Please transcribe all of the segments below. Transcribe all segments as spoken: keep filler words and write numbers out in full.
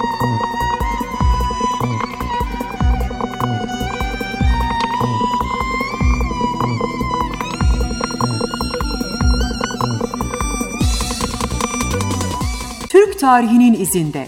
Türk tarihinin izinde.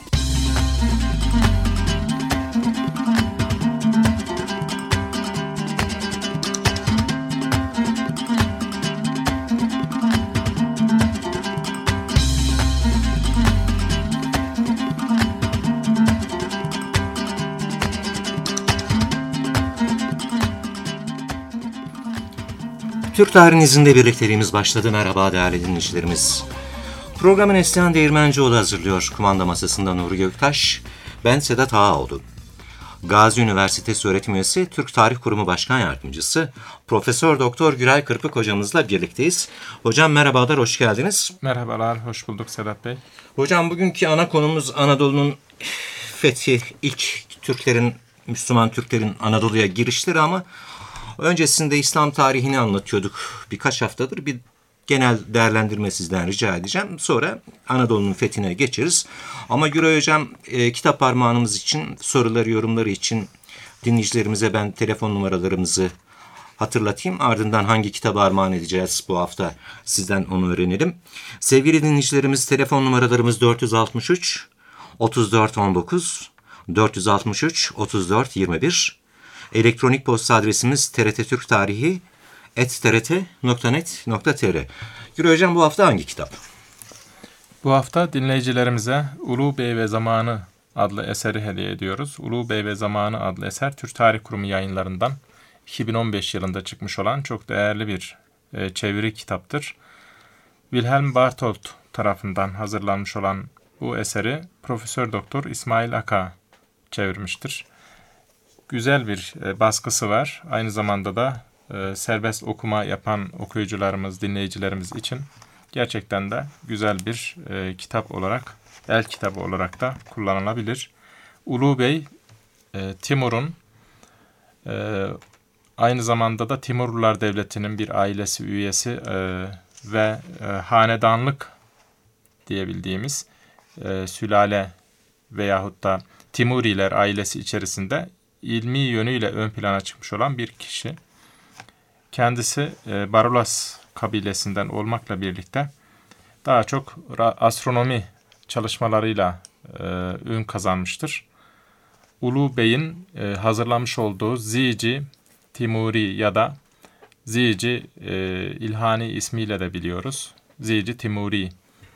Türk tarihinin izinde birlikteliğimiz başladı. Merhaba değerli dinleyicilerimiz. Programı Neslihan Değirmencioğlu hazırlıyor. Kumanda masasında Nuri Göktaş, ben Sedat Ağaoğlu. Gazi Üniversitesi öğretim üyesi, Türk Tarih Kurumu Başkan Yardımcısı, Profesör Doktor Güray Kırpık hocamızla birlikteyiz. Hocam merhabalar, hoş geldiniz. Merhabalar, hoş bulduk Sedat Bey. Hocam bugünkü ana konumuz Anadolu'nun fethi, ilk Türklerin, Müslüman Türklerin Anadolu'ya girişleri ama öncesinde İslam tarihini anlatıyorduk. Birkaç haftadır bir genel değerlendirme sizden rica edeceğim. Sonra Anadolu'nun fethine geçeriz. Ama Güray Hocam e, kitap armağanımız için, soruları, yorumları için dinleyicilerimize ben telefon numaralarımızı hatırlatayım. Ardından hangi kitabı armağan edeceğiz bu hafta sizden onu öğrenelim. Sevgili dinleyicilerimiz, telefon numaralarımız dört yüz altmış üç otuz dört on dokuz, dört yüz altmış üç otuz dört yirmi bir. Elektronik posta adresimiz trttürktarihi et t r t nokta net nokta t r. Güray Hocam, bu hafta hangi kitap? Bu hafta dinleyicilerimize Ulu Bey ve Zamanı adlı eseri hediye ediyoruz. Ulu Bey ve Zamanı adlı eser Türk Tarih Kurumu yayınlarından iki bin on beş yılında çıkmış olan çok değerli bir e, çeviri kitaptır. Wilhelm Bartolt tarafından hazırlanmış olan bu eseri Profesör Doktor İsmail Aka çevirmiştir. Güzel bir e, baskısı var. Aynı zamanda da e, serbest okuma yapan okuyucularımız, dinleyicilerimiz için gerçekten de güzel bir e, kitap olarak, el kitabı olarak da kullanılabilir. Ulu Bey, e, Timur'un e, aynı zamanda da Timurlular Devleti'nin bir ailesi üyesi e, ve e, hanedanlık diyebildiğimiz e, sülale veyahut da Timuriler ailesi içerisinde ilmi yönüyle ön plana çıkmış olan bir kişi. Kendisi e, Barolas kabilesinden olmakla birlikte daha çok astronomi çalışmalarıyla e, ün kazanmıştır. Ulu Bey'in e, hazırlamış olduğu Zici Timuri ya da Zici e, İlhani ismiyle de biliyoruz. Zici Timuri,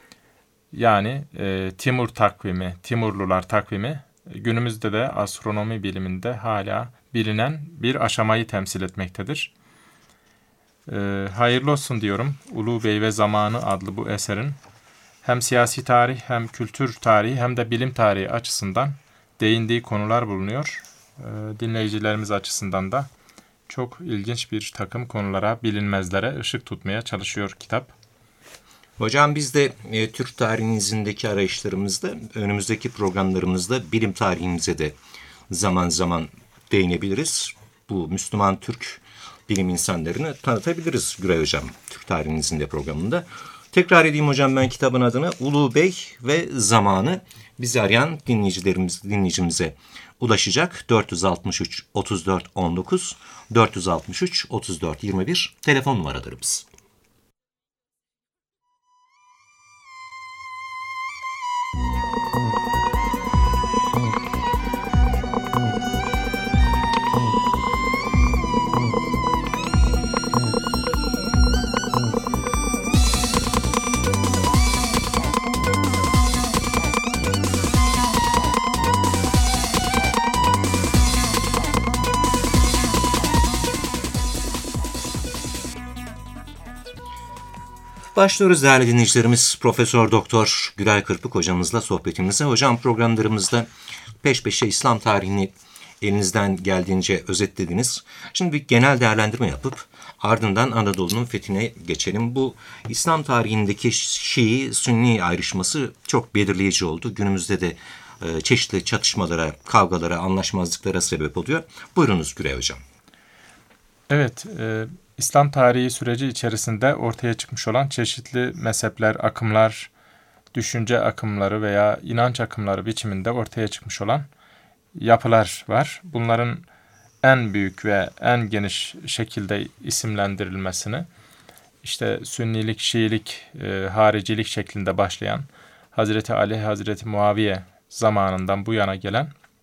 yani e, Timur takvimi, Timurlular takvimi günümüzde de astronomi biliminde hala bilinen bir aşamayı temsil etmektedir. Ee, hayırlı olsun diyorum. Ulu Bey ve Zamanı adlı bu eserin hem siyasi tarih hem kültür tarihi hem de bilim tarihi açısından değindiği konular bulunuyor. Ee, dinleyicilerimiz açısından da çok ilginç bir takım konulara, bilinmezlere ışık tutmaya çalışıyor kitap. Hocam biz de e, Türk tarihinin izindeki arayışlarımızda, önümüzdeki programlarımızda bilim tarihimize de zaman zaman değinebiliriz. Bu Müslüman Türk bilim insanlarını tanıtabiliriz Güray Hocam Türk tarihinin izinde programında. Tekrar edeyim hocam ben kitabın adını: Ulu Bey ve Zamanı. Bizi arayan dinleyicilerimiz, dinleyicimize ulaşacak. dört yüz altmış üç otuz dört on dokuz, dört yüz altmış üç otuz dört yirmi bir telefon numaralarımız. Başlıyoruz değerli dinleyicilerimiz. Profesör Doktor Güray Kırpık hocamızla sohbetimize. Hocam, programlarımızda peş peşe İslam tarihini elinizden geldiğince özetlediniz. Şimdi bir genel değerlendirme yapıp ardından Anadolu'nun fethine geçelim. Bu İslam tarihindeki Şii, Sünni ayrışması çok belirleyici oldu. Günümüzde de e, çeşitli çatışmalara, kavgalara, anlaşmazlıklara sebep oluyor. Buyurunuz Güray Hocam. Evet, e, İslam tarihi süreci içerisinde ortaya çıkmış olan çeşitli mezhepler, akımlar, düşünce akımları veya inanç akımları biçiminde ortaya çıkmış olan yapılar var. Bunların en büyük ve en geniş şekilde isimlendirilmesini işte Sünnilik, Şiilik, e, haricilik şeklinde başlayan Hazreti Ali, Hazreti Muaviye zamanından bu yana gelen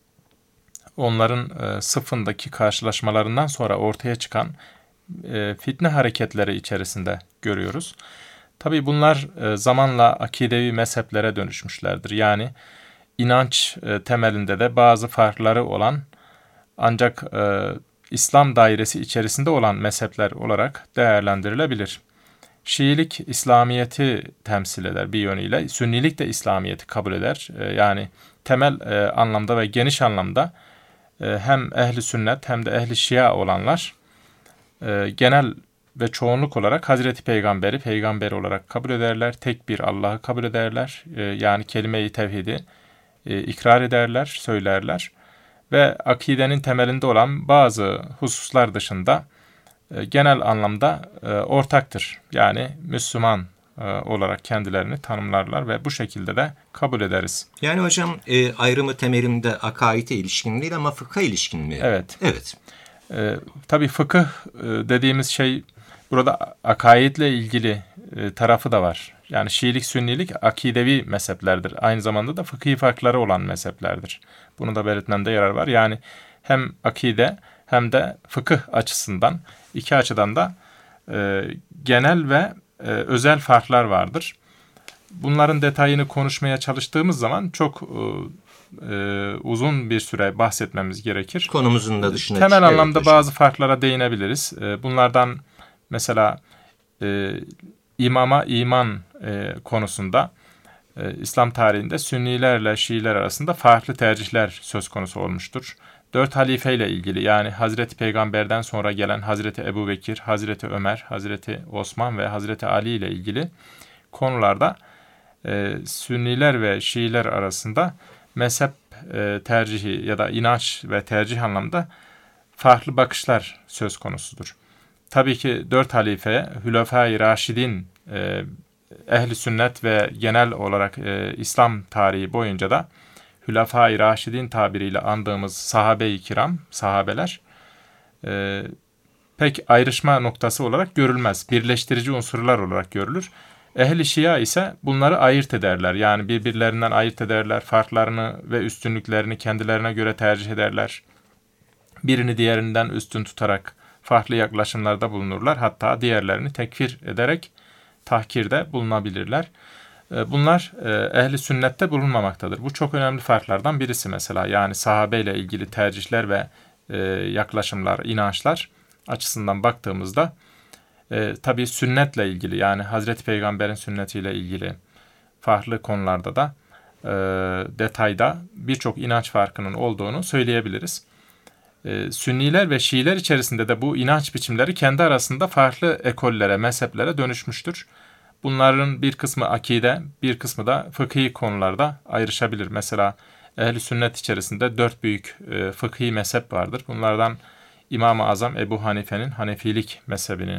onların e, sıfındaki karşılaşmalarından sonra ortaya çıkan e, fitne hareketleri içerisinde görüyoruz. Tabii bunlar e, zamanla akidevi mezheplere dönüşmüşlerdir. Yani inanç e, temelinde de bazı farkları olan ancak e, İslam dairesi içerisinde olan mezhepler olarak değerlendirilebilir. Şiilik İslamiyet'i temsil eder bir yönüyle. Sünnilik de İslamiyet'i kabul eder. E, yani temel e, anlamda ve geniş anlamda e, hem ehli sünnet hem de ehli şia olanlar e, genel ve çoğunluk olarak Hazreti Peygamber'i peygamber olarak kabul ederler. Tek bir Allah'ı kabul ederler. E, yani kelime-i tevhidi e, ikrar ederler, söylerler. Ve akidenin temelinde olan bazı hususlar dışında e, genel anlamda e, ortaktır. Yani Müslüman e, olarak kendilerini tanımlarlar ve bu şekilde de kabul ederiz. Yani hocam e, ayrımı temelinde akaide ilişkin değil ama fıkha ilişkin mi? Evet. Evet. E, tabii fıkıh e, dediğimiz şey burada akaidle ilgili e, tarafı da var. Yani Şiilik, Sünnilik akidevi mezheplerdir. Aynı zamanda da fıkhi farkları olan mezheplerdir. Bunu da belirtmemde yarar var. Yani hem akide hem de fıkıh açısından iki açıdan da e, genel ve e, özel farklar vardır. Bunların detayını konuşmaya çalıştığımız zaman çok e, e, uzun bir süre bahsetmemiz gerekir. Konumuzun da dışına temel çıkıyor. anlamda Evet, bazı farklara değinebiliriz. E, bunlardan mesela e, imama iman e, konusunda e, İslam tarihinde Sünnilerle Şiiler arasında farklı tercihler söz konusu olmuştur. Dört halife ile ilgili yani Hazreti Peygamber'den sonra gelen Hazreti Ebubekir, Hazreti Ömer, Hazreti Osman ve Hazreti Ali ile ilgili konularda e, Sünniler ve Şiiler arasında mezhep e, tercihi ya da inanç ve tercih anlamda farklı bakışlar söz konusudur. Tabii ki dört halife, Hülefai Raşidin, e, ehli sünnet ve genel olarak e, İslam tarihi boyunca da Hülefai Raşidin tabiriyle andığımız sahabe-i kiram, sahabeler e, pek ayrışma noktası olarak görülmez. Birleştirici unsurlar olarak görülür. Ehli Şia ise bunları ayırt ederler. Yani birbirlerinden ayırt ederler. Farklarını ve üstünlüklerini kendilerine göre tercih ederler. Birini diğerinden üstün tutarak farklı yaklaşımlarda bulunurlar. Hatta diğerlerini tekfir ederek tahkirde bulunabilirler. Bunlar ehli sünnette bulunmamaktadır. Bu çok önemli farklardan birisi mesela. Yani sahabeyle ilgili tercihler ve yaklaşımlar, inançlar açısından baktığımızda e, tabii sünnetle ilgili yani Hazreti Peygamber'in sünnetiyle ilgili farklı konularda da e, detayda birçok inanç farkının olduğunu söyleyebiliriz. E, Sünniler ve Şiiler içerisinde de bu inanç biçimleri kendi arasında farklı ekollere, mezheplere dönüşmüştür. Bunların bir kısmı akide, bir kısmı da fıkhi konularda ayrışabilir. Mesela ehl-i sünnet içerisinde dört büyük e, fıkhi mezhep vardır. Bunlardan İmam-ı Azam Ebu Hanife'nin Hanefilik mezhebini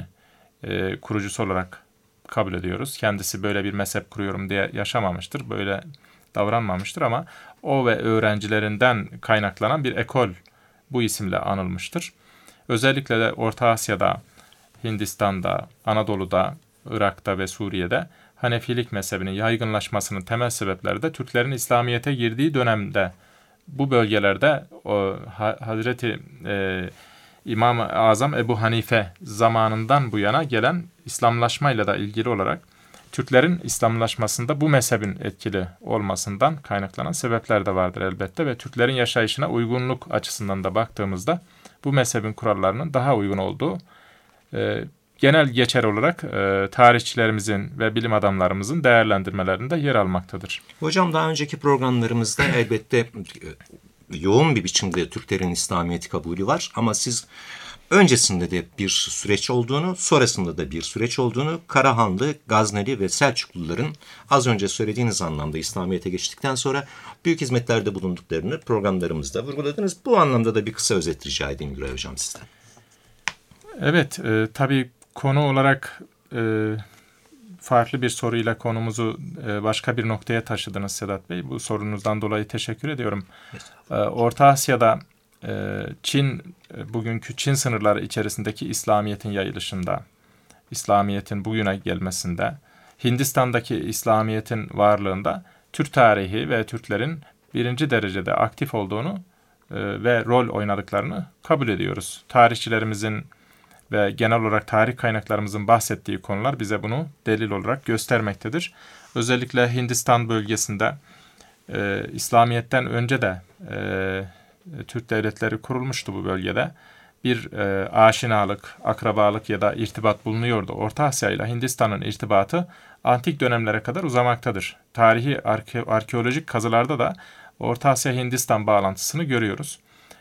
e, kurucusu olarak kabul ediyoruz. Kendisi böyle bir mezhep kuruyorum diye yaşamamıştır, böyle davranmamıştır ama o ve öğrencilerinden kaynaklanan bir ekol bu isimle anılmıştır. Özellikle de Orta Asya'da, Hindistan'da, Anadolu'da, Irak'ta ve Suriye'de Hanefilik mezhebinin yaygınlaşmasının temel sebepleri de Türklerin İslamiyet'e girdiği dönemde bu bölgelerde o, ha, Hazreti e, İmam-ı Azam Ebu Hanife zamanından bu yana gelen İslamlaşmayla da ilgili olarak Türklerin İslamlaşmasında bu mezhebin etkili olmasından kaynaklanan sebepler de vardır elbette ve Türklerin yaşayışına uygunluk açısından da baktığımızda bu mezhebin kurallarının daha uygun olduğu e, genel geçer olarak e, tarihçilerimizin ve bilim adamlarımızın değerlendirmelerinde yer almaktadır. Hocam daha önceki programlarımızda elbette yoğun bir biçimde Türklerin İslamiyet'i kabulü var ama siz öncesinde de bir süreç olduğunu, sonrasında da bir süreç olduğunu, Karahanlı, Gazneli ve Selçukluların az önce söylediğiniz anlamda İslamiyet'e geçtikten sonra büyük hizmetlerde bulunduklarını programlarımızda vurguladınız. Bu anlamda da bir kısa özet rica edeyim Güray Hocam sizden. Evet, e, tabii konu olarak e, farklı bir soruyla konumuzu e, başka bir noktaya taşıdınız Sedat Bey. Bu sorunuzdan dolayı teşekkür ediyorum. E, Orta Asya'da e, Çin, e, bugünkü Çin sınırları içerisindeki İslamiyet'in yayılışında, İslamiyet'in bugüne gelmesinde, Hindistan'daki İslamiyet'in varlığında Türk tarihi ve Türklerin birinci derecede aktif olduğunu e, ve rol oynadıklarını kabul ediyoruz. Tarihçilerimizin ve genel olarak tarih kaynaklarımızın bahsettiği konular bize bunu delil olarak göstermektedir. Özellikle Hindistan bölgesinde e, İslamiyet'ten önce de e, Türk devletleri kurulmuştu bu bölgede. Bir e, aşinalık, akrabalık ya da irtibat bulunuyordu. Orta Asya ile Hindistan'ın irtibatı antik dönemlere kadar uzamaktadır. Tarihi arke- arkeolojik kazılarda da Orta Asya-Hindistan bağlantısını görüyoruz.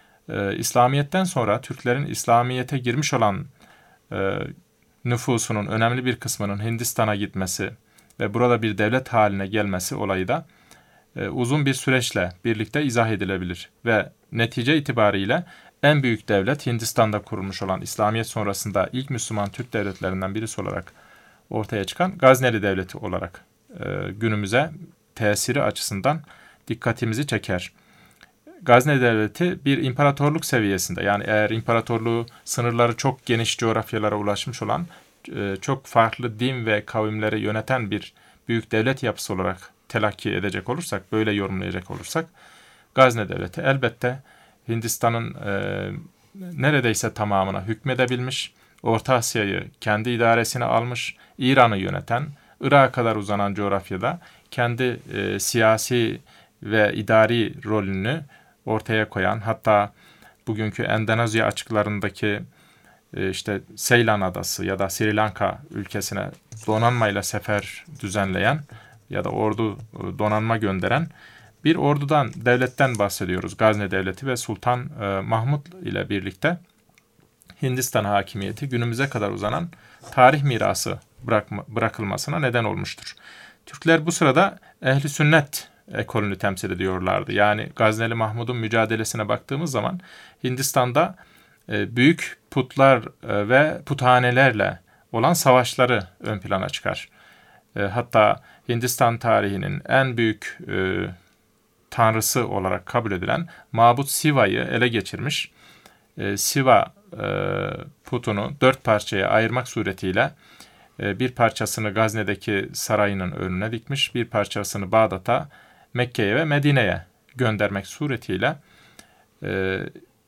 E, İslamiyet'ten sonra Türklerin İslamiyet'e girmiş olan e, nüfusunun önemli bir kısmının Hindistan'a gitmesi ve burada bir devlet haline gelmesi olayı da e, uzun bir süreçle birlikte izah edilebilir. Ve netice itibariyle en büyük devlet Hindistan'da kurulmuş olan İslamiyet sonrasında ilk Müslüman Türk devletlerinden birisi olarak ortaya çıkan Gazneli Devleti olarak e, günümüze tesiri açısından dikkatimizi çeker. Gazneli Devleti bir imparatorluk seviyesinde, yani eğer imparatorluğu sınırları çok geniş coğrafyalara ulaşmış olan, e, çok farklı din ve kavimleri yöneten bir büyük devlet yapısı olarak telakki edecek olursak, böyle yorumlayacak olursak, Gazneli Devleti elbette Hindistan'ın e, neredeyse tamamına hükmedebilmiş, Orta Asya'yı kendi idaresine almış, İran'ı yöneten, Irak'a kadar uzanan coğrafyada kendi e, siyasi ve idari rolünü ortaya koyan, hatta bugünkü Endonezya açıklarındaki e, işte Seylan Adası ya da Sri Lanka ülkesine donanmayla sefer düzenleyen ya da ordu donanma gönderen bir ordudan, devletten bahsediyoruz. Gazneli Devleti ve Sultan e, Mahmud ile birlikte Hindistan hakimiyeti günümüze kadar uzanan tarih mirası bırakma, bırakılmasına neden olmuştur. Türkler bu sırada ehli sünnet ekolünü temsil ediyorlardı. Yani Gazneli Mahmud'un mücadelesine baktığımız zaman Hindistan'da e, büyük putlar e, ve puthanelerle olan savaşları ön plana çıkar. E, hatta Hindistan tarihinin en büyük e, tanrısı olarak kabul edilen Mabut Siva'yı ele geçirmiş. E, Siva e, putunu dört parçaya ayırmak suretiyle e, bir parçasını Gazne'deki sarayının önüne dikmiş, bir parçasını Bağdat'a, Mekke'ye ve Medine'ye göndermek suretiyle e,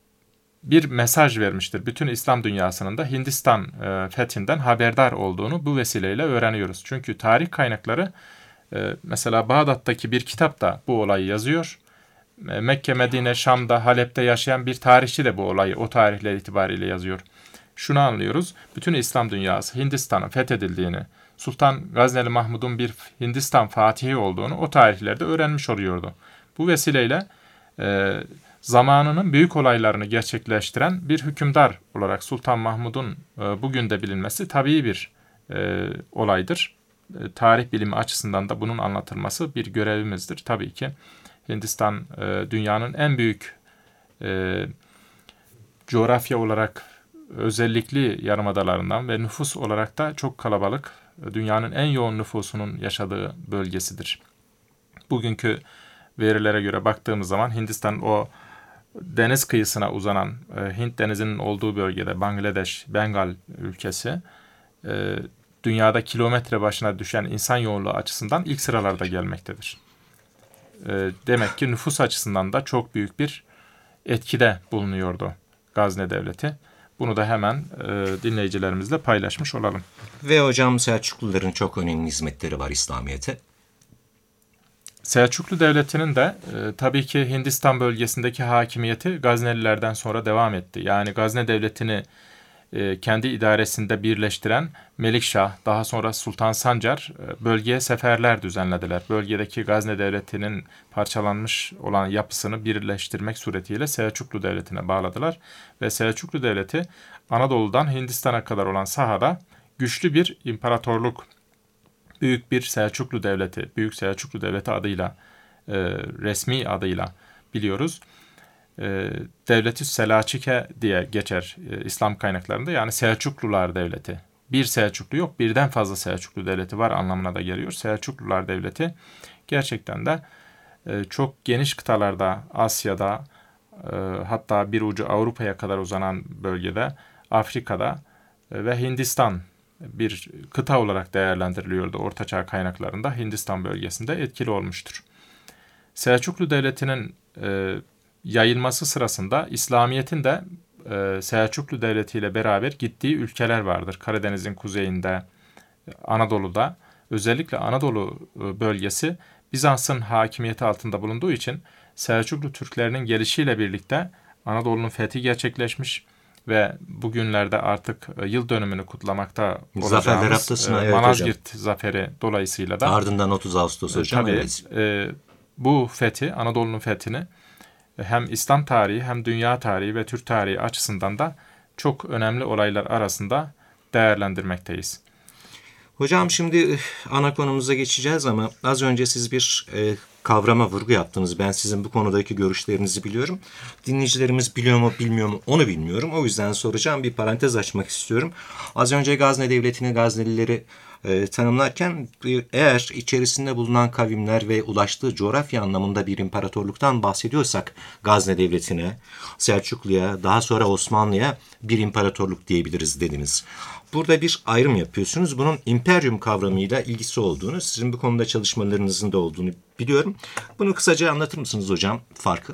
bir mesaj vermiştir. Bütün İslam dünyasının da Hindistan e, fethinden haberdar olduğunu bu vesileyle öğreniyoruz. Çünkü tarih kaynakları e, mesela Bağdat'taki bir kitap da bu olayı yazıyor. E, Mekke, Medine, Şam'da, Halep'te yaşayan bir tarihçi de bu olayı o tarihler itibariyle yazıyor. Şunu anlıyoruz, bütün İslam dünyası Hindistan'ın fethedildiğini, Sultan Gazneli Mahmud'un bir Hindistan fatihi olduğunu o tarihlerde öğrenmiş oluyordu. Bu vesileyle e, zamanının büyük olaylarını gerçekleştiren bir hükümdar olarak Sultan Mahmud'un e, bugün de bilinmesi tabii bir e, olaydır. E, tarih bilimi açısından da bunun anlatılması bir görevimizdir. Tabii ki Hindistan e, dünyanın en büyük e, coğrafya olarak özellikli yarımadalarından ve nüfus olarak da çok kalabalık, dünyanın en yoğun nüfusunun yaşadığı bölgesidir. Bugünkü verilere göre baktığımız zaman Hindistan'ın o deniz kıyısına uzanan e, Hint Denizi'nin olduğu bölgede Bangladeş, Bengal ülkesi e, dünyada kilometre başına düşen insan yoğunluğu açısından ilk sıralarda gelmektedir. E, demek ki nüfus açısından da çok büyük bir etkide bulunuyordu Gazneli Devleti. Bunu da hemen e, dinleyicilerimizle paylaşmış olalım. Ve hocam Selçukluların çok önemli hizmetleri var İslamiyet'e. Selçuklu Devleti'nin de e, tabii ki Hindistan bölgesindeki hakimiyeti Gaznelilerden sonra devam etti. Yani Gazne Devleti'ni e, kendi idaresinde birleştiren Melikşah, daha sonra Sultan Sancar e, bölgeye seferler düzenlediler. Bölgedeki Gazne Devleti'nin parçalanmış olan yapısını birleştirmek suretiyle Selçuklu Devleti'ne bağladılar. Ve Selçuklu Devleti Anadolu'dan Hindistan'a kadar olan sahada güçlü bir imparatorluk, Büyük bir Selçuklu Devleti, Büyük Selçuklu Devleti adıyla, e, resmi adıyla biliyoruz. E, Devleti Selaçike diye geçer e, İslam kaynaklarında, yani Selçuklular Devleti bir Selçuklu yok, birden fazla Selçuklu devleti var anlamına da geliyor. Selçuklular devleti gerçekten de e, çok geniş kıtalarda, Asya'da, e, hatta bir ucu Avrupa'ya kadar uzanan bölgede, Afrika'da e, ve Hindistan bir kıta olarak değerlendiriliyordu Ortaçağ kaynaklarında. Hindistan bölgesinde etkili olmuştur. Selçuklu Devleti'nin e, yayılması sırasında İslamiyet'in de e, Selçuklu Devleti ile beraber gittiği ülkeler vardır. Karadeniz'in kuzeyinde, Anadolu'da, özellikle Anadolu bölgesi Bizans'ın hakimiyeti altında bulunduğu için Selçuklu Türklerinin gelişiyle birlikte Anadolu'nun fethi gerçekleşmiş ve bugünlerde artık yıl dönümünü kutlamakta Zaferler olacağımız evet Malazgirt hocam. Zaferi dolayısıyla da ardından otuz Ağustos hocam. Tabii Evet. e, bu fethi, Anadolu'nun fethini hem İslam tarihi hem dünya tarihi ve Türk tarihi açısından da çok önemli olaylar arasında değerlendirmekteyiz. Hocam şimdi ana konumuza geçeceğiz ama az önce siz bir e, kavrama vurgu yaptınız. Ben sizin bu konudaki görüşlerinizi biliyorum. Dinleyicilerimiz biliyor mu bilmiyor mu onu bilmiyorum. O yüzden soracağım, bir parantez açmak istiyorum. Az önce Gazne Devleti'ni, Gaznelileri e, tanımlarken e, eğer içerisinde bulunan kavimler ve ulaştığı coğrafya anlamında bir imparatorluktan bahsediyorsak Gazne Devleti'ne, Selçuklu'ya, daha sonra Osmanlı'ya bir imparatorluk diyebiliriz dediniz. Burada bir ayrım yapıyorsunuz. Bunun imperyum kavramıyla ilgisi olduğunu, sizin bu konuda çalışmalarınızın da olduğunu biliyorum. Bunu kısaca anlatır mısınız hocam, farkı?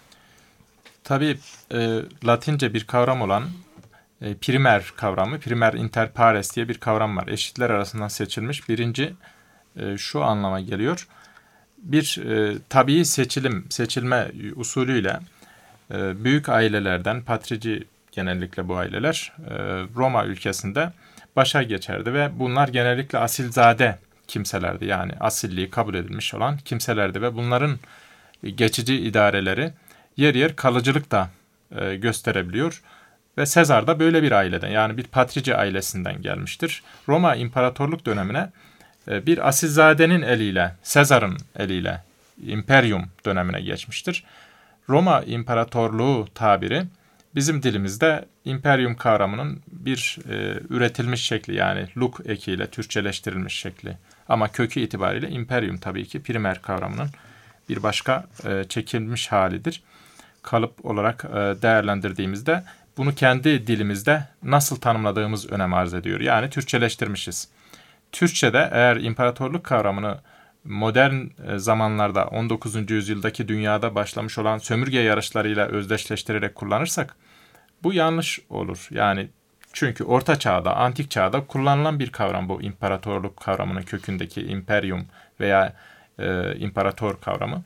Tabii e, Latince bir kavram olan e, primer kavramı, primer inter pares diye bir kavram var. Eşitler arasından seçilmiş birinci e, şu anlama geliyor. Bir e, tabii seçilim, seçilme usulüyle e, büyük ailelerden, patrici genellikle bu aileler e, Roma ülkesinde başa geçerdi ve bunlar genellikle asilzade kimselerdi. Yani asilliği kabul edilmiş olan kimselerdi ve bunların geçici idareleri yer yer kalıcılık da e, gösterebiliyor. Ve Sezar da böyle bir aileden, yani bir patrici ailesinden gelmiştir. Roma İmparatorluk dönemine e, bir asilzadenin eliyle, Sezar'ın eliyle imperium dönemine geçmiştir. Roma İmparatorluğu tabiri bizim dilimizde imperium kavramının bir e, üretilmiş şekli, yani luk ekiyle Türkçeleştirilmiş şekli. Ama kökü itibariyle imperium tabii ki primer kavramının bir başka e, çekilmiş halidir. Kalıp olarak e, değerlendirdiğimizde bunu kendi dilimizde nasıl tanımladığımız önem arz ediyor. Yani Türkçeleştirmişiz. Türkçe'de eğer imparatorluk kavramını modern zamanlarda on dokuzuncu yüzyıldaki dünyada başlamış olan sömürge yarışlarıyla özdeşleştirerek kullanırsak bu yanlış olur. Yani çünkü Orta Çağ'da, Antik Çağ'da kullanılan bir kavram bu imparatorluk kavramının kökündeki imperium veya e, imparator kavramı.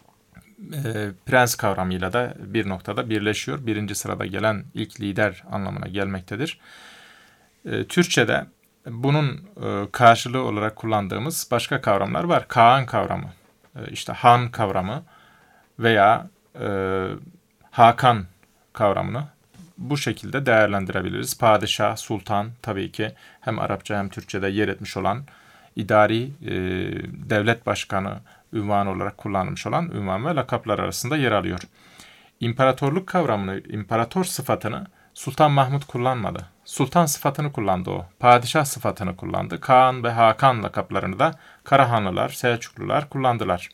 E, prens kavramıyla da bir noktada birleşiyor. Birinci sırada gelen ilk lider anlamına gelmektedir. E, Türkçe'de bunun e, karşılığı olarak kullandığımız başka kavramlar var. Kağan kavramı, e, işte Han kavramı veya e, Hakan kavramını bu şekilde değerlendirebiliriz. Padişah, sultan tabii ki hem Arapça hem Türkçe'de yer etmiş olan idari e, devlet başkanı ünvanı olarak kullanılmış olan ünvan ve lakaplar arasında yer alıyor. İmparatorluk kavramını, imparator sıfatını Sultan Mahmud kullanmadı. Sultan sıfatını kullandı o. Padişah sıfatını kullandı. Kaan ve Hakan lakaplarını da Karahanlılar, Selçuklular kullandılar.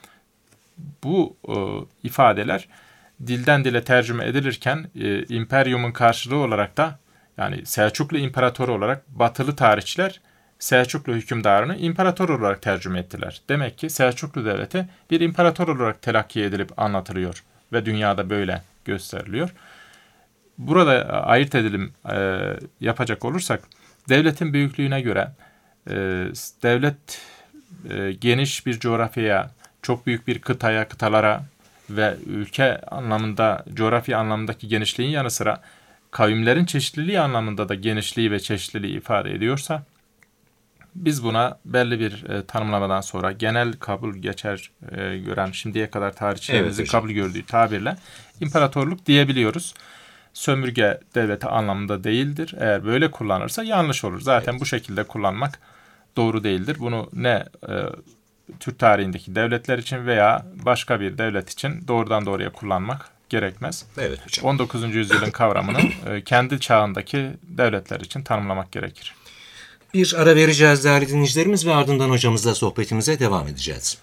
Bu e, ifadeler dilden dile tercüme edilirken e, imperiumun karşılığı olarak da, yani Selçuklu İmparatoru olarak batılı tarihçiler Selçuklu hükümdarını imparator olarak tercüme ettiler. Demek ki Selçuklu Devleti bir imparator olarak telakki edilip anlatılıyor ve dünyada böyle gösteriliyor. Burada ayırt edilim e, yapacak olursak, devletin büyüklüğüne göre e, devlet e, geniş bir coğrafyaya, çok büyük bir kıtaya, kıtalara ve ülke anlamında, coğrafya anlamındaki genişliğin yanı sıra kavimlerin çeşitliliği anlamında da genişliği ve çeşitliliği ifade ediyorsa, biz buna belli bir e, tanımlamadan sonra genel kabul geçer e, gören, şimdiye kadar tarihçilerimizin evet, kabul gördüğü tabirle imparatorluk diyebiliyoruz. Sömürge devleti anlamında değildir. Eğer böyle kullanırsa yanlış olur. Zaten evet, bu şekilde kullanmak doğru değildir. Bunu ne e, Türk tarihindeki devletler için veya başka bir devlet için doğrudan doğruya kullanmak gerekmez. Evet hocam. on dokuzuncu yüzyılın kavramını e, kendi çağındaki devletler için tanımlamak gerekir. Bir ara vereceğiz değerli dinleyicilerimiz ve ardından hocamızla sohbetimize devam edeceğiz.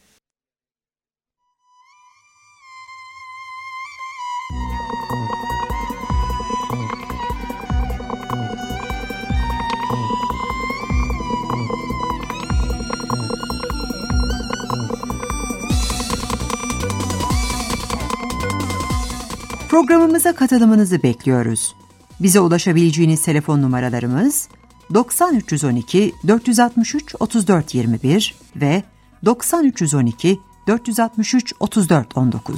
Programımıza katılımınızı bekliyoruz. Bize ulaşabileceğiniz telefon numaralarımız doksan üç yüz on iki dört yüz altmış üç otuz dört yirmi bir ve doksan üç yüz on iki dört yüz altmış üç otuz dört on dokuz.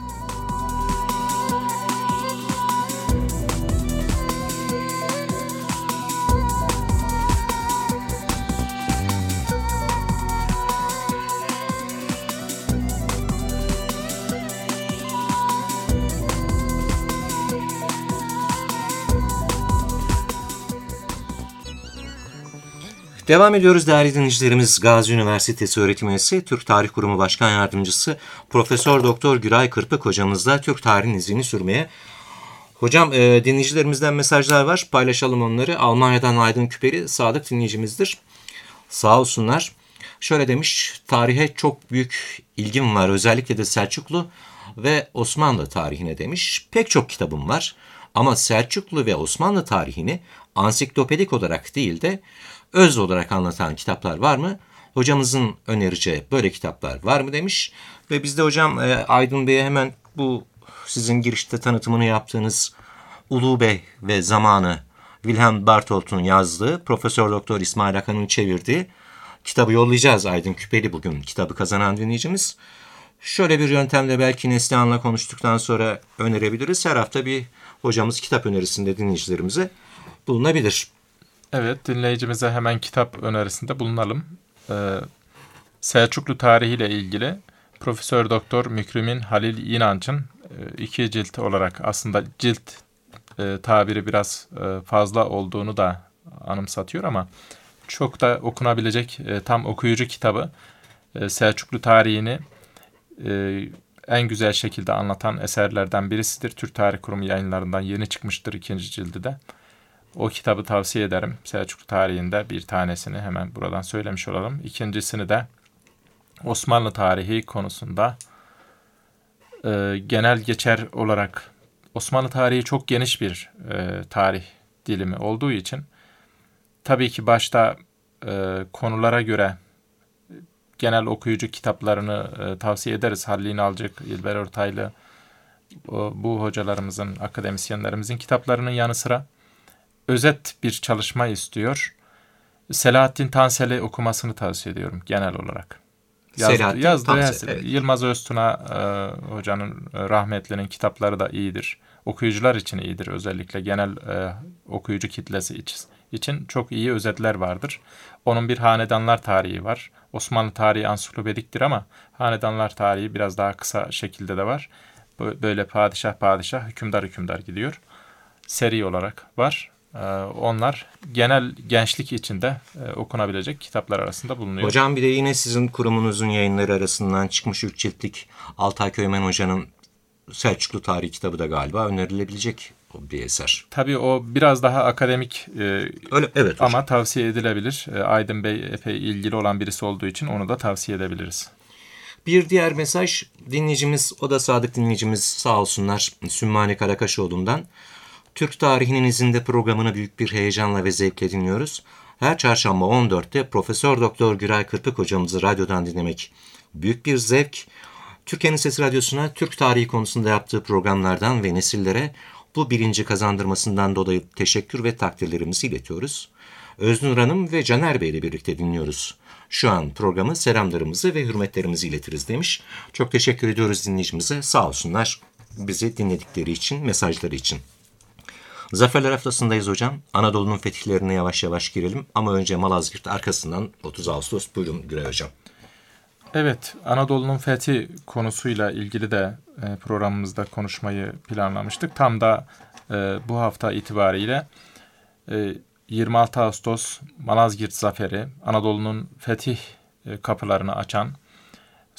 Devam ediyoruz değerli dinleyicilerimiz. Gazi Üniversitesi öğretim üyesi, Türk Tarih Kurumu Başkan Yardımcısı Profesör Doktor Güray Kırpık hocamızla Türk tarihin izini sürmeye. Hocam e, dinleyicilerimizden mesajlar var. Paylaşalım onları. Almanya'dan Aydın Küperi sadık dinleyicimizdir. Sağ olsunlar. Şöyle demiş, tarihe çok büyük ilgim var. Özellikle de Selçuklu ve Osmanlı tarihine demiş. Pek çok kitabım var. Ama Selçuklu ve Osmanlı tarihini ansiklopedik olarak değil de öz olarak anlatan kitaplar var mı? Hocamızın önereceği böyle kitaplar var mı demiş. Ve biz de hocam e, Aydın Bey'e hemen bu sizin girişte tanıtımını yaptığınız Ulu Bey ve Zamanı Wilhelm Bartholt'un yazdığı, Profesör Doktor İsmail Akan'ın çevirdiği kitabı yollayacağız Aydın Küpeli bugün kitabı kazanan dinleyicimiz. Şöyle bir yöntemle belki Neslihan'la konuştuktan sonra önerebiliriz. Her hafta bir hocamız kitap önerisinde dinleyicilerimize bulunabilir. Evet, dinleyicimize hemen kitap önerisinde bulunalım. Ee, Selçuklu tarihiyle ilgili Profesör Doktor Mükrimin Halil İnanç'ın e, iki cilt olarak, aslında cilt e, tabiri biraz e, fazla olduğunu da anımsatıyor ama çok da okunabilecek e, tam okuyucu kitabı. E, Selçuklu tarihini e, en güzel şekilde anlatan eserlerden birisidir. Türk Tarih Kurumu yayınlarından yeni çıkmıştır ikinci cildi de. O kitabı tavsiye ederim. Selçuklu tarihinde bir tanesini hemen buradan söylemiş olalım. İkincisini de Osmanlı tarihi konusunda e, genel geçer olarak, Osmanlı tarihi çok geniş bir e, tarih dilimi olduğu için tabii ki başta e, konulara göre genel okuyucu kitaplarını e, tavsiye ederiz. Halil İnalcık, İlber Ortaylı, o, bu hocalarımızın, akademisyenlerimizin kitaplarının yanı sıra özet bir çalışma istiyor. Selahattin Tansel'i okumasını tavsiye ediyorum genel olarak. Yazdı, Selahattin yazdığı Tansel, her- evet. Yılmaz Öztuna e, hocanın, e, rahmetlinin kitapları da iyidir. Okuyucular için iyidir. Özellikle genel e, okuyucu kitlesi için, için çok iyi özetler vardır. Onun bir hanedanlar tarihi var. Osmanlı tarihi ansiklopediktir ama hanedanlar tarihi biraz daha kısa şekilde de var. Böyle padişah padişah, hükümdar hükümdar gidiyor. Seri olarak var. Onlar genel gençlik içinde okunabilecek kitaplar arasında bulunuyor. Hocam bir de yine sizin kurumunuzun yayınları arasından çıkmış üç ciltlik Altay Köymen Hoca'nın Selçuklu Tarihi kitabı da galiba önerilebilecek bir eser. Tabii o biraz daha akademik e, Öyle, evet hocam. ama tavsiye edilebilir. E, Aydın Bey epey ilgili olan birisi olduğu için onu da tavsiye edebiliriz. Bir diğer mesaj dinleyicimiz, o da sadık dinleyicimiz sağ olsunlar, Sümmani Karakaşoğlu'ndan. Türk Tarihinin izinde programını büyük bir heyecanla ve zevkle dinliyoruz. Her çarşamba on dörtte Profesör Doktor Güray Kırpık hocamızı radyodan dinlemek büyük bir zevk. Türkiye'nin Sesi Radyosu'na Türk tarihi konusunda yaptığı programlardan ve nesillere bu bilinci kazandırmasından dolayı teşekkür ve takdirlerimizi iletiyoruz. Öznur Hanım ve Caner Bey ile birlikte dinliyoruz. Şu an programı selamlarımızı ve hürmetlerimizi iletiriz demiş. Çok teşekkür ediyoruz dinleyicimize. Sağ olsunlar bizi dinledikleri için, mesajları için. Zaferler Haftası'ndayız hocam. Anadolu'nun fetihlerine yavaş yavaş girelim. Ama önce Malazgirt, arkasından otuz Ağustos. Buyurun Güray hocam. Evet, Anadolu'nun fethi konusuyla ilgili de e, programımızda konuşmayı planlamıştık. Tam da e, bu hafta itibariyle e, yirmi altı Ağustos Malazgirt Zaferi, Anadolu'nun fetih e, kapılarını açan,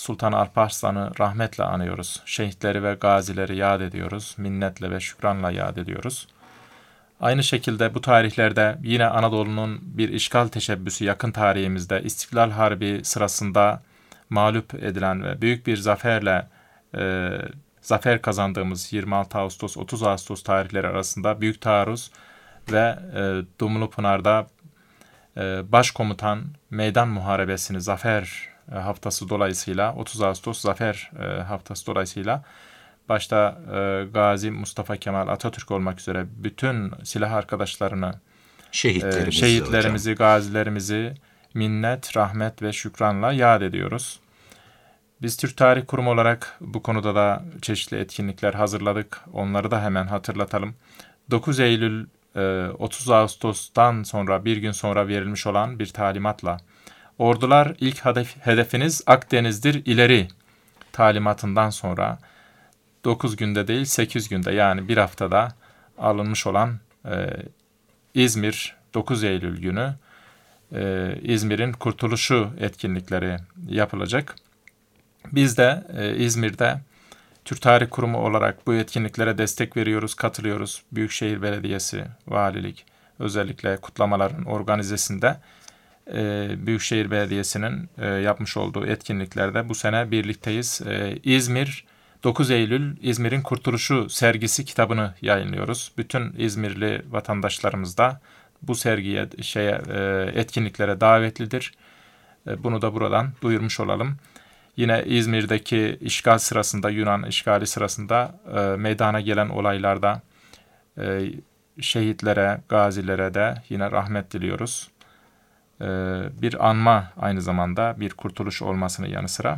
Sultan Alparslan'ı rahmetle anıyoruz. Şehitleri ve gazileri yad ediyoruz. Minnetle ve şükranla yad ediyoruz. Aynı şekilde bu tarihlerde yine Anadolu'nun bir işgal teşebbüsü yakın tarihimizde İstiklal Harbi sırasında mağlup edilen ve büyük bir zaferle e, zafer kazandığımız yirmi altı Ağustos otuz Ağustos tarihleri arasında Büyük Taarruz ve e, Dumlupınar'da e, Başkomutan Meydan Muharebesini zafer e, haftası dolayısıyla otuz Ağustos zafer e, haftası dolayısıyla başta e, Gazi Mustafa Kemal Atatürk olmak üzere bütün silah arkadaşlarını, Şehitlerimizi, e, şehitlerimizi, hocam. gazilerimizi minnet, rahmet ve şükranla yad ediyoruz. Biz Türk Tarih Kurumu olarak bu konuda da çeşitli etkinlikler hazırladık. Onları da hemen hatırlatalım. dokuz Eylül e, otuz Ağustos'tan sonra bir gün sonra verilmiş olan bir talimatla ordular ilk hedef, hedefiniz Akdeniz'dir ileri talimatından sonra dokuz günde değil sekiz günde yani bir haftada alınmış olan e, İzmir dokuz Eylül günü e, İzmir'in kurtuluşu etkinlikleri yapılacak. Biz de e, İzmir'de Türk Tarih Kurumu olarak bu etkinliklere destek veriyoruz, katılıyoruz. Büyükşehir Belediyesi, Valilik özellikle kutlamaların organizesinde e, Büyükşehir Belediyesi'nin e, yapmış olduğu etkinliklerde bu sene birlikteyiz. E, İzmir dokuz Eylül İzmir'in Kurtuluşu sergisi kitabını yayınlıyoruz. Bütün İzmirli vatandaşlarımız da bu sergiye, şeye, etkinliklere davetlidir. Bunu da buradan duyurmuş olalım. Yine İzmir'deki işgal sırasında, Yunan işgali sırasında meydana gelen olaylarda şehitlere, gazilere de yine rahmet diliyoruz. Bir anma aynı zamanda bir kurtuluş olmasının yanı sıra.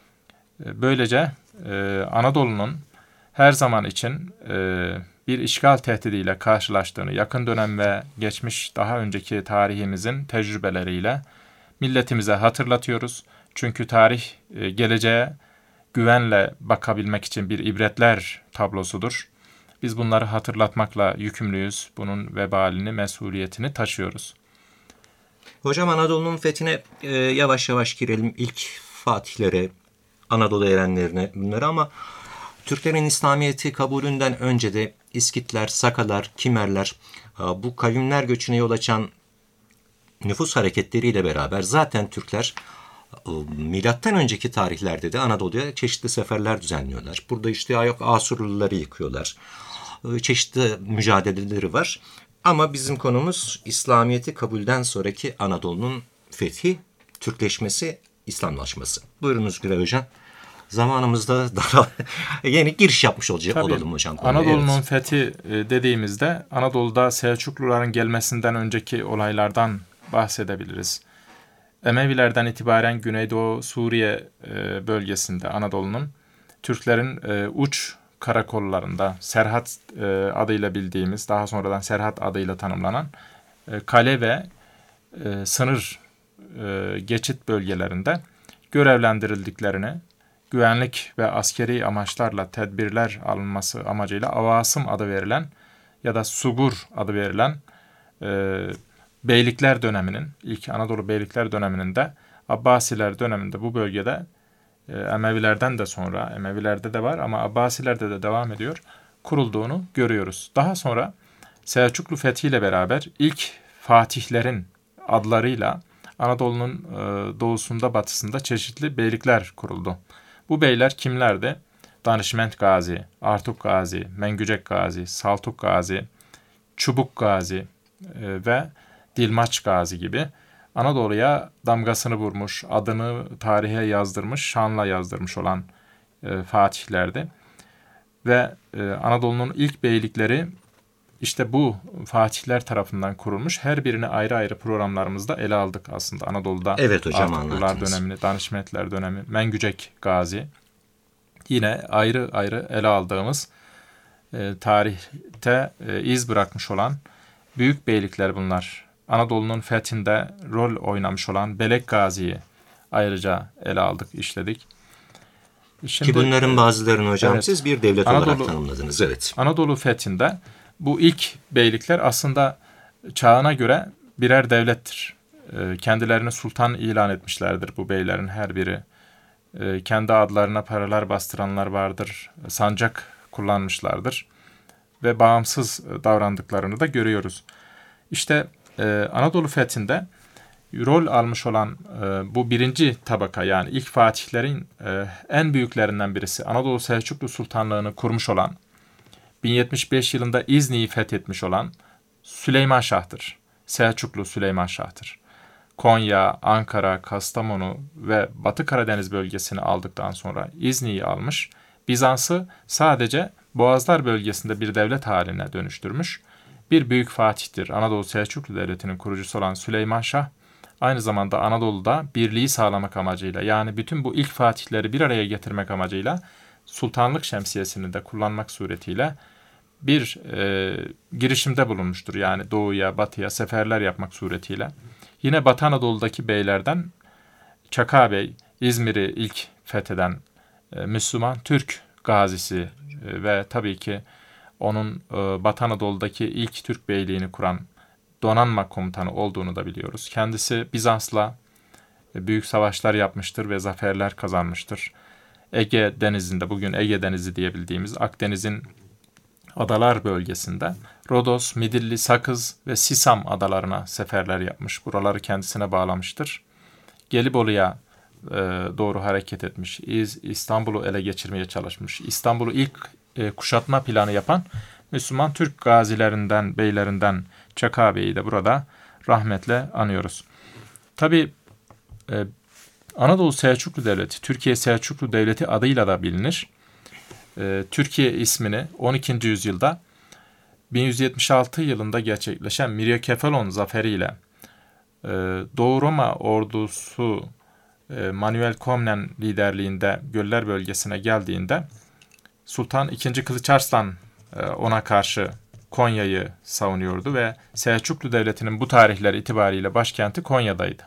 Böylece Ee, Anadolu'nun her zaman için e, bir işgal tehdidiyle karşılaştığını yakın dönem ve geçmiş daha önceki tarihimizin tecrübeleriyle milletimize hatırlatıyoruz. Çünkü tarih e, geleceğe güvenle bakabilmek için bir ibretler tablosudur. Biz bunları hatırlatmakla yükümlüyüz. Bunun vebalini, mesuliyetini taşıyoruz. Hocam Anadolu'nun fethine e, yavaş yavaş girelim. İlk fatihlere, Anadolu erenlerine bunları ama Türklerin İslamiyet'i kabulünden önce de İskitler, Sakalar, Kimerler bu kavimler göçüne yol açan nüfus hareketleriyle beraber zaten Türkler milattan önceki tarihlerde de Anadolu'ya çeşitli seferler düzenliyorlar. Burada işte yok Asurluları yıkıyorlar. Çeşitli mücadeleleri var. Ama bizim konumuz İslamiyet'i kabulden sonraki Anadolu'nun fethi, Türkleşmesi, İslamlaşması. Buyurunuz Güray Hocam. Zamanımızda daha yeni giriş yapmış olacak Tabii, olalım hocam. Anadolu'nun evet. fethi dediğimizde Anadolu'da Selçukluların gelmesinden önceki olaylardan bahsedebiliriz. Emevilerden itibaren Güneydoğu Suriye bölgesinde Anadolu'nun Türklerin uç karakollarında Serhat adıyla bildiğimiz, daha sonradan Serhat adıyla tanımlanan kale ve sınır geçit bölgelerinde görevlendirildiklerini, güvenlik ve askeri amaçlarla tedbirler alınması amacıyla Avasım adı verilen ya da Sugur adı verilen e, Beylikler döneminin, ilk Anadolu Beylikler döneminin de Abbasiler döneminde bu bölgede e, Emevilerden de sonra, Emevilerde de var ama Abbasilerde de devam ediyor, kurulduğunu görüyoruz. Daha sonra Selçuklu fethiyle beraber ilk fatihlerin adlarıyla Anadolu'nun e, doğusunda, batısında çeşitli beylikler kuruldu. Bu beyler kimlerdi? Danışment Gazi, Artuk Gazi, Mengücek Gazi, Saltuk Gazi, Çubuk Gazi e, ve Dilmaç Gazi gibi Anadolu'ya damgasını vurmuş, adını tarihe yazdırmış, şanla yazdırmış olan e, fatihlerdi. Ve e, Anadolu'nun ilk beylikleri İşte bu fatihler tarafından kurulmuş. Her birini ayrı ayrı programlarımızda ele aldık aslında. Anadolu'da evet hocam, Artuklular dönemini, Danışmentler dönemi, Mengücek Gazi. Yine ayrı ayrı ele aldığımız e, tarihte e, iz bırakmış olan büyük beylikler bunlar. Anadolu'nun fethinde rol oynamış olan Belek Gazi'yi ayrıca ele aldık, işledik. Şimdi, Ki bunların bazılarını hocam evet, siz bir devlet Anadolu, olarak tanımladınız. Evet. Anadolu fethinde bu ilk beylikler aslında çağına göre birer devlettir. Kendilerini sultan ilan etmişlerdir bu beylerin her biri. e, kendi adlarına paralar bastıranlar vardır, sancak kullanmışlardır ve bağımsız davrandıklarını da görüyoruz. İşte e, Anadolu fethinde rol almış olan e, bu birinci tabaka, yani ilk fatihlerin e, en büyüklerinden birisi, Anadolu Selçuklu Sultanlığı'nı kurmuş olan, bin yetmiş beş yılında İzni'yi fethetmiş olan Süleyman Şah'tır. Selçuklu Süleyman Şah'tır. Konya, Ankara, Kastamonu ve Batı Karadeniz bölgesini aldıktan sonra İzni'yi almış, Bizans'ı sadece Boğazlar bölgesinde bir devlet haline dönüştürmüş bir büyük fatihtir. Anadolu Selçuklu Devleti'nin kurucusu olan Süleyman Şah, aynı zamanda Anadolu'da birliği sağlamak amacıyla, yani bütün bu ilk fatihleri bir araya getirmek amacıyla sultanlık şemsiyesini de kullanmak suretiyle bir e, girişimde bulunmuştur. Yani doğuya, batıya seferler yapmak suretiyle. Yine Batı Anadolu'daki beylerden Çaka Bey, İzmir'i ilk fetheden e, Müslüman Türk gazisi e, ve tabii ki onun e, Batı Anadolu'daki ilk Türk beyliğini kuran donanma komutanı olduğunu da biliyoruz. Kendisi Bizans'la e, büyük savaşlar yapmıştır ve zaferler kazanmıştır. Ege Denizi'nde, bugün Ege Denizi diye bildiğimiz Akdeniz'in adalar bölgesinde Rodos, Midilli, Sakız ve Sisam adalarına seferler yapmış. Buraları kendisine bağlamıştır. Gelibolu'ya e, doğru hareket etmiş. İz, İstanbul'u ele geçirmeye çalışmış. İstanbul'u ilk e, kuşatma planı yapan Müslüman Türk gazilerinden, beylerinden Çaka Bey'i de burada rahmetle anıyoruz. Tabii e, Anadolu Selçuklu Devleti, Türkiye Selçuklu Devleti adıyla da bilinir. E, Türkiye ismini on ikinci yüzyılda bin yüz yetmiş altı yılında gerçekleşen Miryakefalon zaferiyle e, Doğu Roma ordusu e, Manuel Comnène liderliğinde Göller bölgesine geldiğinde Sultan ikinci. Kılıç Arslan e, ona karşı Konya'yı savunuyordu ve Selçuklu Devleti'nin bu tarihler itibariyle başkenti Konya'daydı.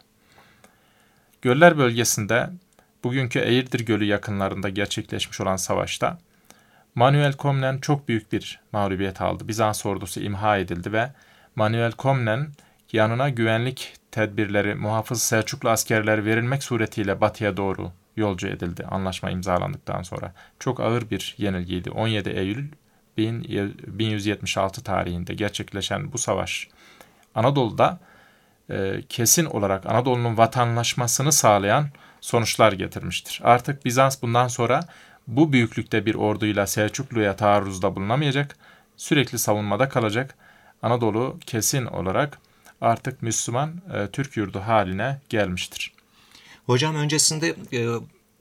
Göller bölgesinde bugünkü Eğirdir Gölü yakınlarında gerçekleşmiş olan savaşta Manuel Comnène çok büyük bir mağlubiyet aldı. Bizans ordusu imha edildi ve Manuel Comnène yanına güvenlik tedbirleri, muhafız Selçuklu askerler verilmek suretiyle batıya doğru yolcu edildi anlaşma imzalandıktan sonra. Çok ağır bir yenilgiydi. on yedi Eylül bin yüz yetmiş altı tarihinde gerçekleşen bu savaş Anadolu'da e, kesin olarak Anadolu'nun vatanlaşmasını sağlayan sonuçlar getirmiştir. Artık Bizans bundan sonra bu büyüklükte bir orduyla Selçuklu'ya taarruzda bulunamayacak, sürekli savunmada kalacak. Anadolu kesin olarak artık Müslüman e, Türk yurdu haline gelmiştir. Hocam öncesinde e,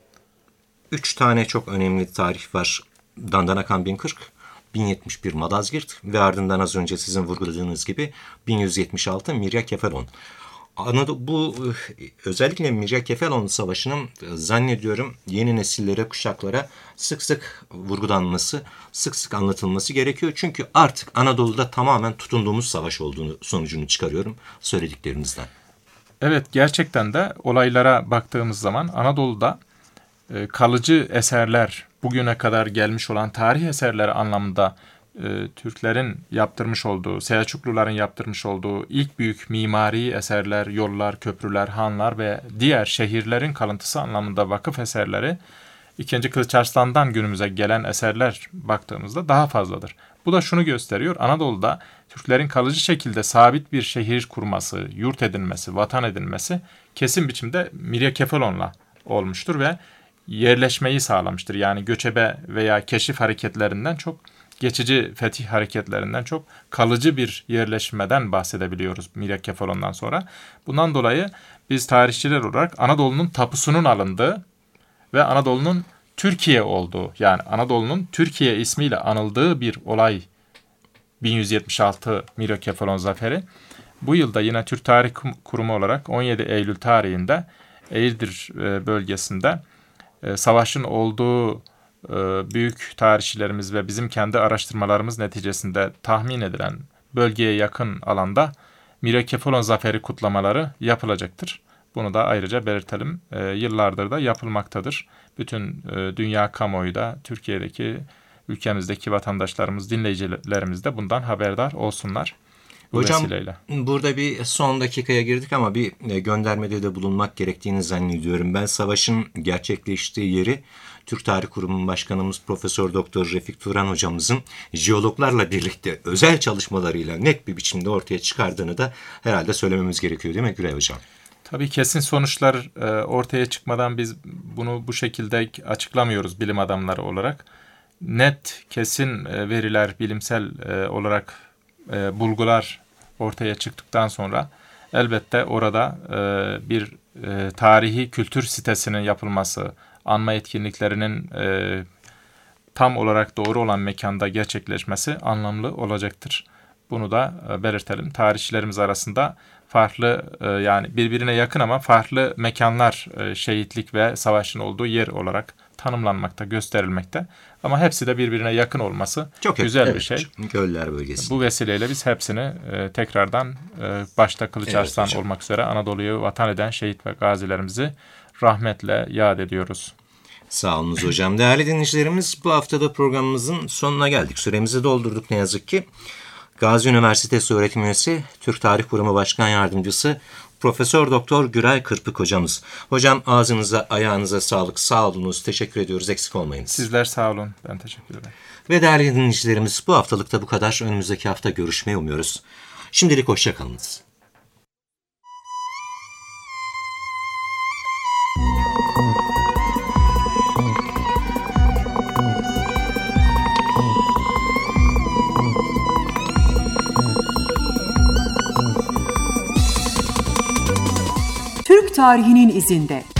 üç tane çok önemli tarih var. Dandanakan bin kırk, bin yetmiş bir Malazgirt ve ardından az önce sizin vurguladığınız gibi bin yüz yetmiş altı Miryakefalon. Anadolu, bu özellikle Miryakefalon Savaşı'nın zannediyorum yeni nesillere, kuşaklara sık sık vurgulanması, sık sık anlatılması gerekiyor. Çünkü artık Anadolu'da tamamen tutunduğumuz savaş olduğunu sonucunu çıkarıyorum söylediklerinizden. Evet, gerçekten de olaylara baktığımız zaman Anadolu'da e, kalıcı eserler, bugüne kadar gelmiş olan tarih eserleri anlamında e, Türklerin yaptırmış olduğu, Selçukluların yaptırmış olduğu ilk büyük mimari eserler, yollar, köprüler, hanlar ve diğer şehirlerin kalıntısı anlamında vakıf eserleri ikinci. Kılıç Arslan'dan günümüze gelen eserler baktığımızda daha fazladır. Bu da şunu gösteriyor: Anadolu'da Türklerin kalıcı şekilde sabit bir şehir kurması, yurt edinmesi, vatan edinmesi kesin biçimde Miryakefalon'la olmuştur ve yerleşmeyi sağlamıştır. Yani göçebe veya keşif hareketlerinden çok, geçici fetih hareketlerinden çok kalıcı bir yerleşmeden bahsedebiliyoruz Miryakefalon'dan sonra. Bundan dolayı biz tarihçiler olarak Anadolu'nun tapusunun alındığı ve Anadolu'nun Türkiye olduğu, yani Anadolu'nun Türkiye ismiyle anıldığı bir olay bin yüz yetmiş altı Miryakefalon zaferi. Bu yılda yine Türk Tarih Kurumu olarak on yedi Eylül tarihinde Eğirdir bölgesinde savaşın olduğu büyük tarihçilerimiz ve bizim kendi araştırmalarımız neticesinde tahmin edilen bölgeye yakın alanda Miryakefalon zaferi kutlamaları yapılacaktır. Bunu da ayrıca belirtelim. E, yıllardır da yapılmaktadır. Bütün e, dünya kamuoyu da, Türkiye'deki, ülkemizdeki vatandaşlarımız, dinleyicilerimiz de bundan haberdar olsunlar. bu Hocam, vesileyle. Burada bir son dakikaya girdik ama bir göndermede de bulunmak gerektiğini zannediyorum. Ben savaşın gerçekleştiği yeri Türk Tarih Kurumu Başkanımız Profesör Doktor Refik Turan hocamızın jeologlarla birlikte özel çalışmalarıyla net bir biçimde ortaya çıkardığını da herhalde söylememiz gerekiyor, değil mi Güray Hocam? Tabii kesin sonuçlar e, ortaya çıkmadan biz bunu bu şekilde açıklamıyoruz bilim adamları olarak. Net, kesin e, veriler, bilimsel e, olarak e, bulgular ortaya çıktıktan sonra elbette orada e, bir e, tarihi kültür sitesinin yapılması, anma etkinliklerinin e, tam olarak doğru olan mekanda gerçekleşmesi anlamlı olacaktır. Bunu da e, belirtelim. Tarihçilerimiz arasında farklı e, yani birbirine yakın ama farklı mekanlar e, şehitlik ve savaşın olduğu yer olarak tanımlanmakta, gösterilmekte. Ama hepsi de birbirine yakın olması çok güzel evet, bir şey. Göller bölgesi. Bu vesileyle biz hepsini e, tekrardan e, başta Kılıç evet, Arslan hocam. olmak üzere Anadolu'yu vatan eden şehit ve gazilerimizi rahmetle yad ediyoruz. Sağ olunuz hocam. Değerli dinleyicilerimiz, bu haftada programımızın sonuna geldik. Süremizi doldurduk ne yazık ki. Gazi Üniversitesi öğretim üyesi, Türk Tarih Kurumu Başkan Yardımcısı Profesör Doktor Güray Kırpık hocamız. Hocam, ağzınıza, ayağınıza sağlık. Sağ olunuz. Teşekkür ediyoruz. Eksik olmayınız. Sizler sağ olun. Ben teşekkür ederim. Ve değerli dinleyicilerimiz, bu haftalıkta bu kadar. Önümüzdeki hafta görüşmeyi umuyoruz. Şimdilik hoşça kalınız. Türk tarihinin izinde.